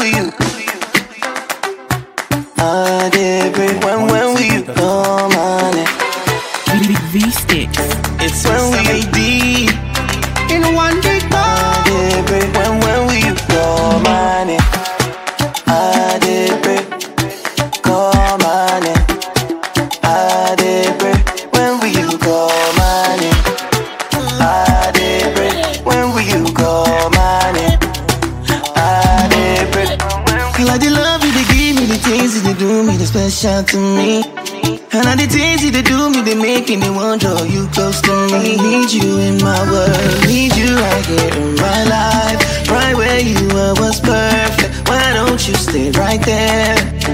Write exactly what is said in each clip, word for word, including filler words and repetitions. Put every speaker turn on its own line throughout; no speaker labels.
will you? I did break. When, when will you come on it?
V-Sticks.
It's when we deep in one big ball. I did break. When, when will you come on it? I did break. Come on it. I did break. When will you come on it? I did break. When will you come on it? I did break. Like the love you they give me, the things that they do me, they special to me. And all the things that they do me, they making me want to draw you close to me. Need you in my world, need you right here in my life. Right where you were was perfect. Why don't you stay right there?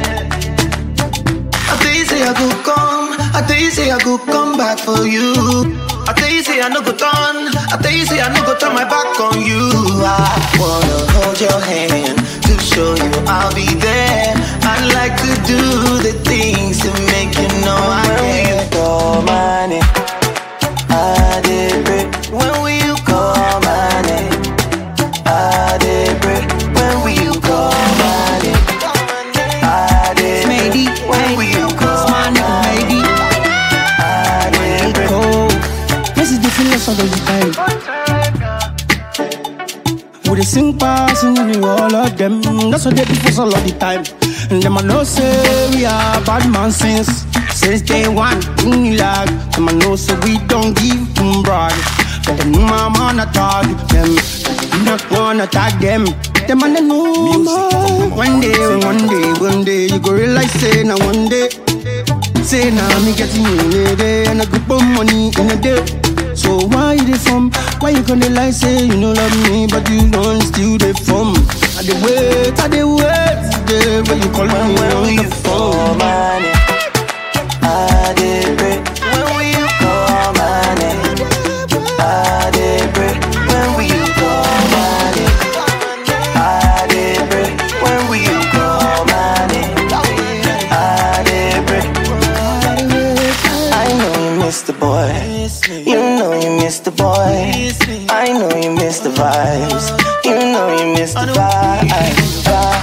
I tell you say I go come, I tell you say I go come back for you. I tell you say I no go turn, I tell you say I no go turn my back on you. I wanna hold your hand to show you I'll be there. I'd like to do the things to make you know I care. Come on it, I did break. When will you come on it? I did break. When will you come on it? I did break. When will you come on it? I did break.
This is the feelings of the time. With the sing passing in all of them. That's what they do for all of the time. And them I know say we are bad man since Since day one, in the lag. Them I know say we don't give them brag. But them my man attack them. You not wanna tag them. Them and they know man. One day, one day, one day you go realize say now one day. Say now me getting you in a day. And I go put money in a day. So why you dey from? Why you gonna lie say you no love me, but you don't still dey from? I dey wait, I dey wait, dey when you call me on the phone.
I dey break. When will you come on it? I dey break. When will you come on it? I dey break. When will you come on it? I dey break. I know you miss the boy. You know you miss the boy. I know you miss the vibes. You know you miss the vibes.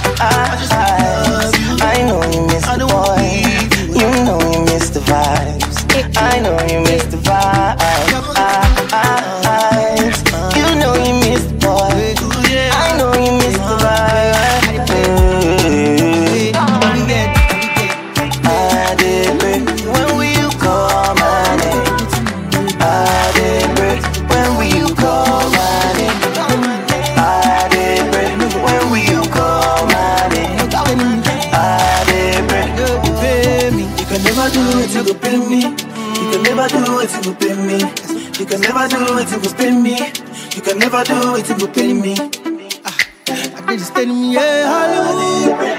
I know you miss the boy. You know you miss the vibes. I know you miss the vibes. You know you miss the boy. I know you miss the vibes. I did break. When will you come on it? I did break. When will you come on it? I did break. When will you come on it? I did break. You can never do it, you go pay me. You can never do it, you go pay me. You can never do it, you go pay me. You can never do it, you go pay me.
I just tell me, yeah, hallelujah.